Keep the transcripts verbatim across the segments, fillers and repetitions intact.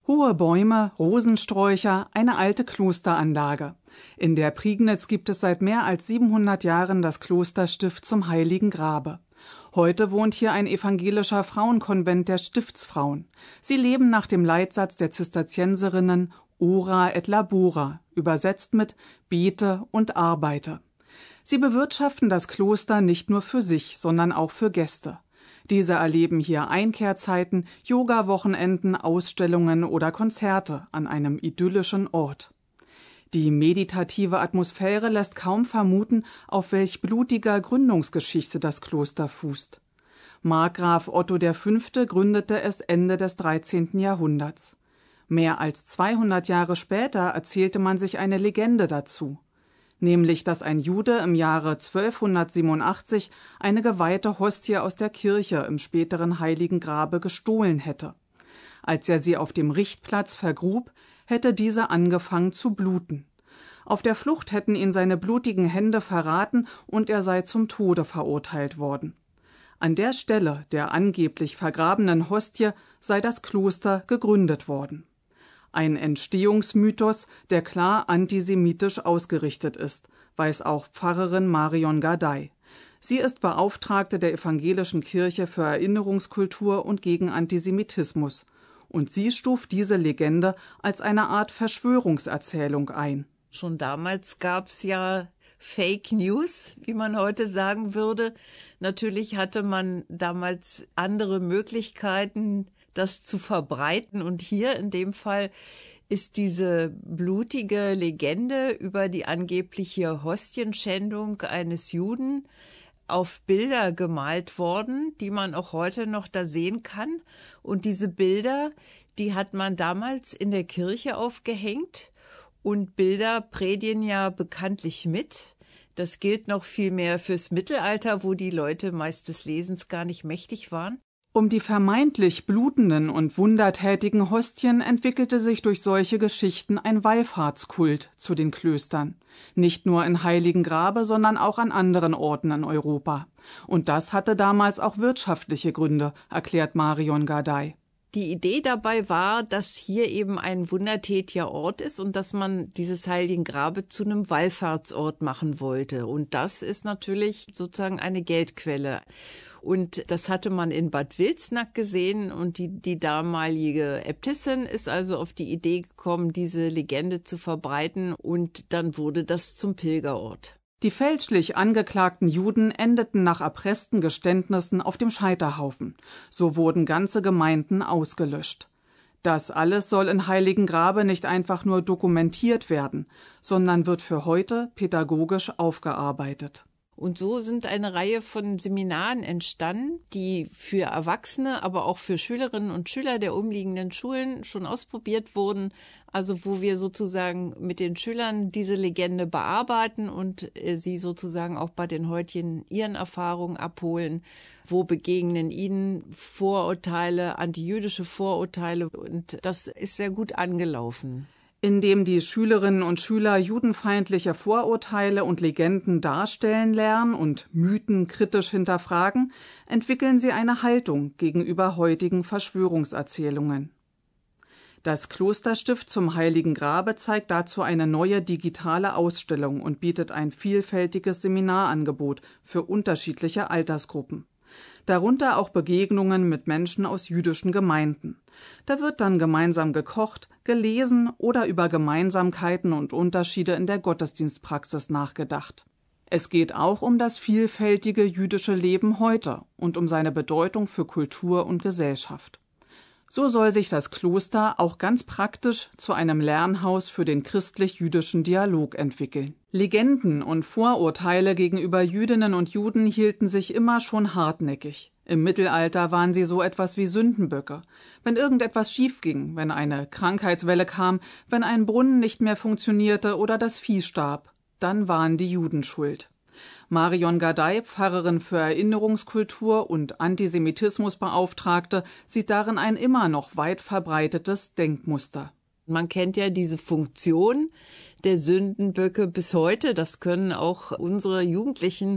Hohe Bäume, Rosensträucher, eine alte Klosteranlage. In der Prignitz gibt es seit mehr als siebenhundert Jahren das Klosterstift zum Heiligen Grabe. Heute wohnt hier ein evangelischer Frauenkonvent der Stiftsfrauen. Sie leben nach dem Leitsatz der Zisterzienserinnen Ora et labora, übersetzt mit Bete und arbeite. Sie bewirtschaften das Kloster nicht nur für sich, sondern auch für Gäste. Diese erleben hier Einkehrzeiten, Yoga-Wochenenden, Ausstellungen oder Konzerte an einem idyllischen Ort. Die meditative Atmosphäre lässt kaum vermuten, auf welch blutiger Gründungsgeschichte das Kloster fußt. Markgraf Otto der Fünfte gründete es Ende des dreizehnten Jahrhunderts. Mehr als zweihundert Jahre später erzählte man sich eine Legende dazu, nämlich dass ein Jude im Jahre zwölfhundertsiebenundachtzig eine geweihte Hostie aus der Kirche im späteren Heiligen Grabe gestohlen hätte. Als er sie auf dem Richtplatz vergrub, hätte diese angefangen zu bluten. Auf der Flucht hätten ihn seine blutigen Hände verraten und er sei zum Tode verurteilt worden. An der Stelle der angeblich vergrabenen Hostie sei das Kloster gegründet worden. Ein Entstehungsmythos, der klar antisemitisch ausgerichtet ist, weiß auch Pfarrerin Marion Gardey. Sie ist Beauftragte der Evangelischen Kirche für Erinnerungskultur und gegen Antisemitismus. Und sie stuft diese Legende als eine Art Verschwörungserzählung ein. Schon damals gab es ja Fake News, wie man heute sagen würde. Natürlich hatte man damals andere Möglichkeiten, das zu verbreiten. Und hier in dem Fall ist diese blutige Legende über die angebliche Hostienschändung eines Juden auf Bilder gemalt worden, die man auch heute noch da sehen kann. Und diese Bilder, die hat man damals in der Kirche aufgehängt. Und Bilder predigen ja bekanntlich mit. Das gilt noch viel mehr fürs Mittelalter, wo die Leute meist des Lesens gar nicht mächtig waren. Um die vermeintlich blutenden und wundertätigen Hostien entwickelte sich durch solche Geschichten ein Wallfahrtskult zu den Klöstern. Nicht nur in Heiligen Grabe, sondern auch an anderen Orten in Europa. Und das hatte damals auch wirtschaftliche Gründe, erklärt Marion Gardey. Die Idee dabei war, dass hier eben ein wundertätiger Ort ist und dass man dieses Heiligen Grabe zu einem Wallfahrtsort machen wollte. Und das ist natürlich sozusagen eine Geldquelle. Und das hatte man in Bad Wilsnack gesehen und die, die damalige Äbtissin ist also auf die Idee gekommen, diese Legende zu verbreiten und dann wurde das zum Pilgerort. Die fälschlich angeklagten Juden endeten nach erpressten Geständnissen auf dem Scheiterhaufen. So wurden ganze Gemeinden ausgelöscht. Das alles soll in Heiligen Grabe nicht einfach nur dokumentiert werden, sondern wird für heute pädagogisch aufgearbeitet. Und so sind eine Reihe von Seminaren entstanden, die für Erwachsene, aber auch für Schülerinnen und Schüler der umliegenden Schulen schon ausprobiert wurden. Also wo wir sozusagen mit den Schülern diese Legende bearbeiten und sie sozusagen auch bei den heutigen ihren Erfahrungen abholen. Wo begegnen ihnen Vorurteile, antijüdische Vorurteile und das ist sehr gut angelaufen. Indem die Schülerinnen und Schüler judenfeindliche Vorurteile und Legenden darstellen lernen und Mythen kritisch hinterfragen, entwickeln sie eine Haltung gegenüber heutigen Verschwörungserzählungen. Das Klosterstift zum Heiligen Grabe zeigt dazu eine neue digitale Ausstellung und bietet ein vielfältiges Seminarangebot für unterschiedliche Altersgruppen. Darunter auch Begegnungen mit Menschen aus jüdischen Gemeinden. Da wird dann gemeinsam gekocht, gelesen oder über Gemeinsamkeiten und Unterschiede in der Gottesdienstpraxis nachgedacht. Es geht auch um das vielfältige jüdische Leben heute und um seine Bedeutung für Kultur und Gesellschaft. So soll sich das Kloster auch ganz praktisch zu einem Lernhaus für den christlich-jüdischen Dialog entwickeln. Legenden und Vorurteile gegenüber Jüdinnen und Juden hielten sich immer schon hartnäckig. Im Mittelalter waren sie so etwas wie Sündenböcke. Wenn irgendetwas schiefging, wenn eine Krankheitswelle kam, wenn ein Brunnen nicht mehr funktionierte oder das Vieh starb, dann waren die Juden schuld. Marion Gardey, Pfarrerin für Erinnerungskultur und Antisemitismusbeauftragte, sieht darin ein immer noch weit verbreitetes Denkmuster. Man kennt ja diese Funktion der Sündenböcke bis heute. Das können auch unsere Jugendlichen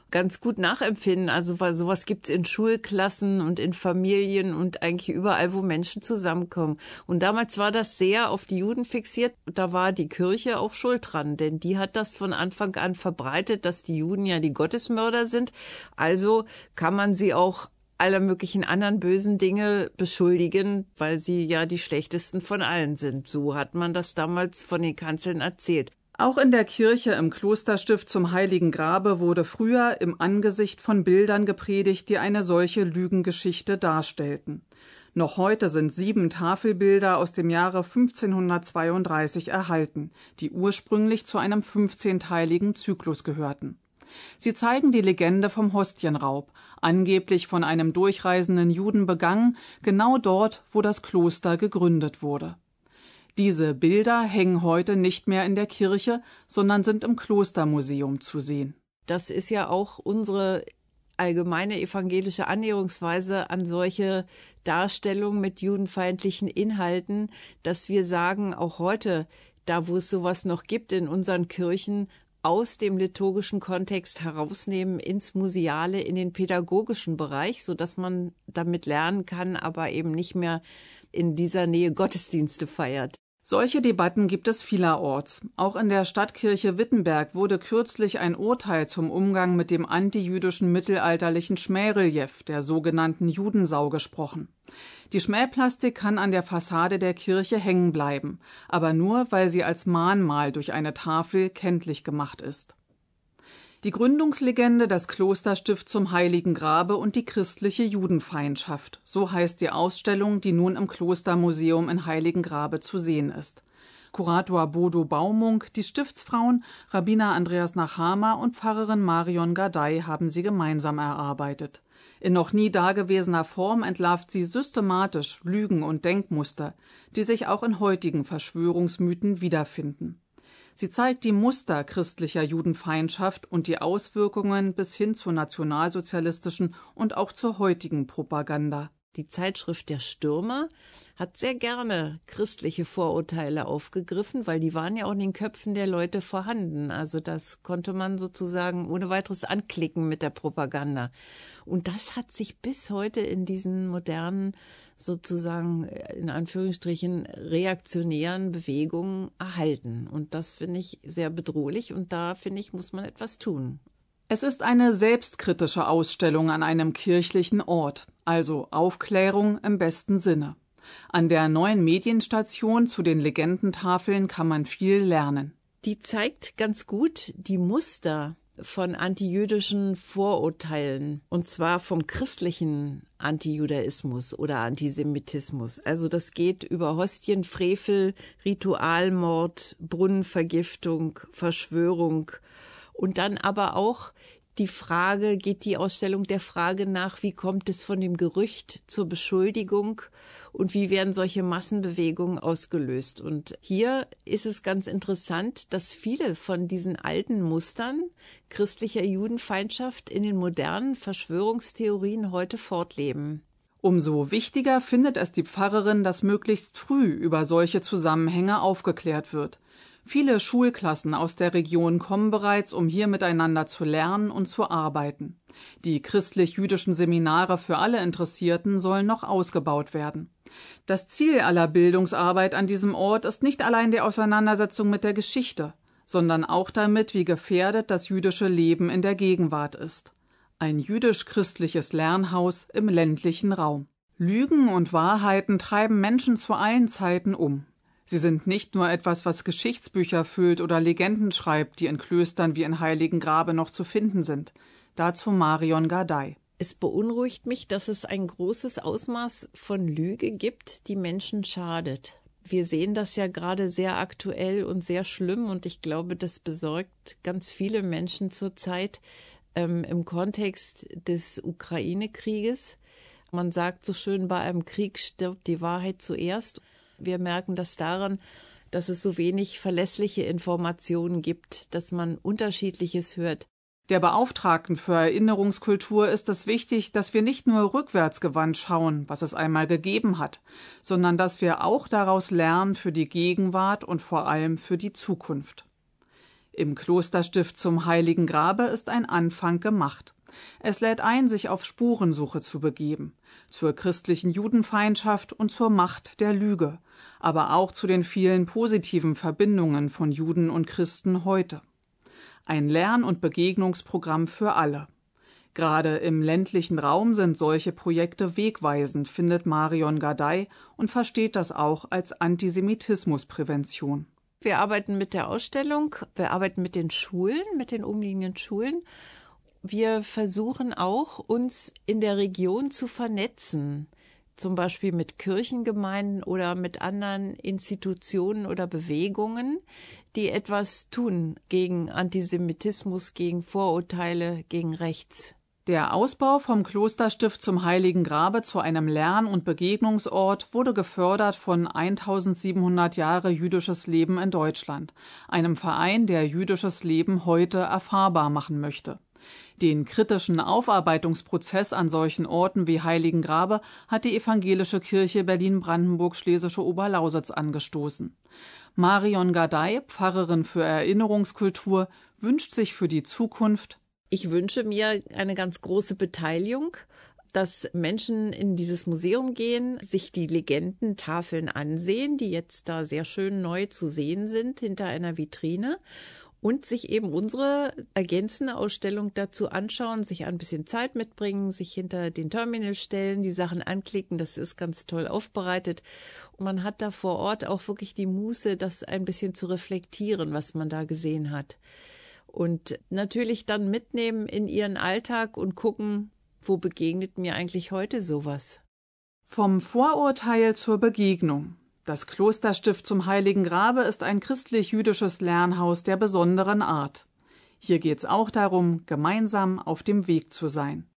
ganz gut nachempfinden. Also weil sowas gibt's in Schulklassen und in Familien und eigentlich überall, wo Menschen zusammenkommen. Und damals war das sehr auf die Juden fixiert. Da war die Kirche auch schuld dran, denn die hat das von Anfang an verbreitet, dass die Juden ja die Gottesmörder sind. Also kann man sie auch aller möglichen anderen bösen Dinge beschuldigen, weil sie ja die schlechtesten von allen sind. So hat man das damals von den Kanzeln erzählt. Auch in der Kirche im Klosterstift zum Heiligen Grabe wurde früher im Angesicht von Bildern gepredigt, die eine solche Lügengeschichte darstellten. Noch heute sind sieben Tafelbilder aus dem Jahre fünfzehnhundertzweiunddreißig erhalten, die ursprünglich zu einem fünfzehnteiligen Zyklus gehörten. Sie zeigen die Legende vom Hostienraub, angeblich von einem durchreisenden Juden begangen, genau dort, wo das Kloster gegründet wurde. Diese Bilder hängen heute nicht mehr in der Kirche, sondern sind im Klostermuseum zu sehen. Das ist ja auch unsere allgemeine evangelische Annäherungsweise an solche Darstellungen mit judenfeindlichen Inhalten, dass wir sagen, auch heute, da wo es sowas noch gibt in unseren Kirchen, aus dem liturgischen Kontext herausnehmen ins Museale, in den pädagogischen Bereich, sodass man damit lernen kann, aber eben nicht mehr in dieser Nähe Gottesdienste feiert. Solche Debatten gibt es vielerorts. Auch in der Stadtkirche Wittenberg wurde kürzlich ein Urteil zum Umgang mit dem antijüdischen mittelalterlichen Schmährelief, der sogenannten Judensau, gesprochen. Die Schmähplastik kann an der Fassade der Kirche hängen bleiben, aber nur, weil sie als Mahnmal durch eine Tafel kenntlich gemacht ist. Die Gründungslegende, das Klosterstift zum Heiligen Grabe und die christliche Judenfeindschaft, so heißt die Ausstellung, die nun im Klostermuseum in Heiligen Grabe zu sehen ist. Kurator Bodo Baumunk, die Stiftsfrauen Rabbiner Andreas Nachama und Pfarrerin Marion Gardei haben sie gemeinsam erarbeitet. In noch nie dagewesener Form entlarvt sie systematisch Lügen und Denkmuster, die sich auch in heutigen Verschwörungsmythen wiederfinden. Sie zeigt die Muster christlicher Judenfeindschaft und die Auswirkungen bis hin zur nationalsozialistischen und auch zur heutigen Propaganda. Die Zeitschrift Der Stürmer hat sehr gerne christliche Vorurteile aufgegriffen, weil die waren ja auch in den Köpfen der Leute vorhanden. Also das konnte man sozusagen ohne weiteres anklicken mit der Propaganda. Und das hat sich bis heute in diesen modernen, sozusagen in Anführungsstrichen reaktionären Bewegungen erhalten. Und das finde ich sehr bedrohlich und da, finde ich, muss man etwas tun. Es ist eine selbstkritische Ausstellung an einem kirchlichen Ort, also Aufklärung im besten Sinne. An der neuen Medienstation zu den Legendentafeln kann man viel lernen. Die zeigt ganz gut die Muster von antijüdischen Vorurteilen, und zwar vom christlichen Antijudaismus oder Antisemitismus. Also das geht über Hostienfrevel, Ritualmord, Brunnenvergiftung, Verschwörung. Und dann aber auch die Frage, geht die Ausstellung der Frage nach, wie kommt es von dem Gerücht zur Beschuldigung und wie werden solche Massenbewegungen ausgelöst? Und hier ist es ganz interessant, dass viele von diesen alten Mustern christlicher Judenfeindschaft in den modernen Verschwörungstheorien heute fortleben. Umso wichtiger findet es die Pfarrerin, dass möglichst früh über solche Zusammenhänge aufgeklärt wird. Viele Schulklassen aus der Region kommen bereits, um hier miteinander zu lernen und zu arbeiten. Die christlich-jüdischen Seminare für alle Interessierten sollen noch ausgebaut werden. Das Ziel aller Bildungsarbeit an diesem Ort ist nicht allein die Auseinandersetzung mit der Geschichte, sondern auch damit, wie gefährdet das jüdische Leben in der Gegenwart ist. Ein jüdisch-christliches Lernhaus im ländlichen Raum. Lügen und Wahrheiten treiben Menschen zu allen Zeiten um. Sie sind nicht nur etwas, was Geschichtsbücher füllt oder Legenden schreibt, die in Klöstern wie in Heiligen Grabe noch zu finden sind. Dazu Marion Gardei. Es beunruhigt mich, dass es ein großes Ausmaß von Lüge gibt, die Menschen schadet. Wir sehen das ja gerade sehr aktuell und sehr schlimm und ich glaube, das besorgt ganz viele Menschen zurzeit ähm, im Kontext des Ukraine-Krieges. Man sagt so schön, bei einem Krieg stirbt die Wahrheit zuerst. Wir merken das daran, dass es so wenig verlässliche Informationen gibt, dass man Unterschiedliches hört. Der Beauftragten für Erinnerungskultur ist es wichtig, dass wir nicht nur rückwärtsgewandt schauen, was es einmal gegeben hat, sondern dass wir auch daraus lernen für die Gegenwart und vor allem für die Zukunft. Im Klosterstift zum Heiligen Grabe ist ein Anfang gemacht. Es lädt ein, sich auf Spurensuche zu begeben, zur christlichen Judenfeindschaft und zur Macht der Lüge, aber auch zu den vielen positiven Verbindungen von Juden und Christen heute. Ein Lern- und Begegnungsprogramm für alle. Gerade im ländlichen Raum sind solche Projekte wegweisend, findet Marion Gardey und versteht das auch als Antisemitismusprävention. Wir arbeiten mit der Ausstellung, wir arbeiten mit den Schulen, mit den umliegenden Schulen. Wir versuchen auch, uns in der Region zu vernetzen, zum Beispiel mit Kirchengemeinden oder mit anderen Institutionen oder Bewegungen, die etwas tun gegen Antisemitismus, gegen Vorurteile, gegen Rechts. Der Ausbau vom Klosterstift zum Heiligen Grabe zu einem Lern- und Begegnungsort wurde gefördert von eintausendsiebenhundert Jahre jüdisches Leben in Deutschland, einem Verein, der jüdisches Leben heute erfahrbar machen möchte. Den kritischen Aufarbeitungsprozess an solchen Orten wie Heiligen Grabe hat die Evangelische Kirche Berlin-Brandenburg-Schlesische Oberlausitz angestoßen. Marion Gardey, Pfarrerin für Erinnerungskultur, wünscht sich für die Zukunft: Ich wünsche mir eine ganz große Beteiligung, dass Menschen in dieses Museum gehen, sich die Legendentafeln ansehen, die jetzt da sehr schön neu zu sehen sind hinter einer Vitrine, und sich eben unsere ergänzende Ausstellung dazu anschauen, sich ein bisschen Zeit mitbringen, sich hinter den Terminal stellen, die Sachen anklicken. Das ist ganz toll aufbereitet. Und man hat da vor Ort auch wirklich die Muße, das ein bisschen zu reflektieren, was man da gesehen hat. Und natürlich dann mitnehmen in ihren Alltag und gucken, wo begegnet mir eigentlich heute sowas. Vom Vorurteil zur Begegnung. Das Klosterstift zum Heiligen Grabe ist ein christlich-jüdisches Lernhaus der besonderen Art. Hier geht's auch darum, gemeinsam auf dem Weg zu sein.